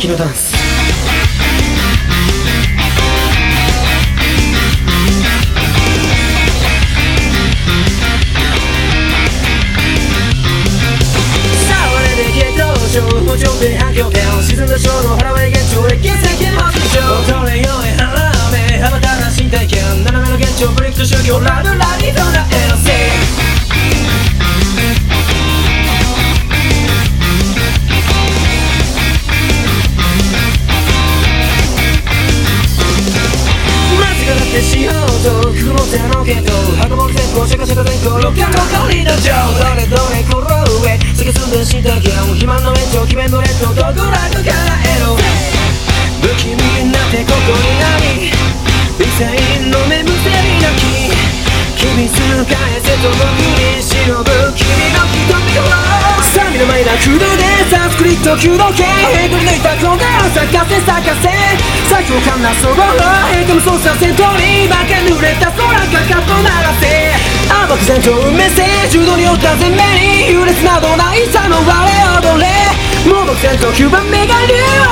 気のダンス。補助で反響点沈んだ衝動払われ現状へ現世間も緊張踊れよい腹め羽ばたな身体験斜めの現状ブレイクと宗教ラブラリードなエロセ間違ってしようと雲手のけど運ぼる前後シャカシャカ前後ロッカロカリーダー上どれどれ転上突き進んで身体験肥満の延長詭弁のレッドどこらかからエロ不気味になってここにあり異性の目むせに泣き君す返せと僕に忍ぶ君の瞳をスタミナマイナー空洞でサンスクリット弓道系へくり抜いた根底を咲かせ咲かせ最強感なそばのヘイトの操作戦闘にバカ濡れた空かかと鳴らせ甘く前兆運命性柔道に負った前面に優劣などないさの我踊れ盲目戦闘9番目が竜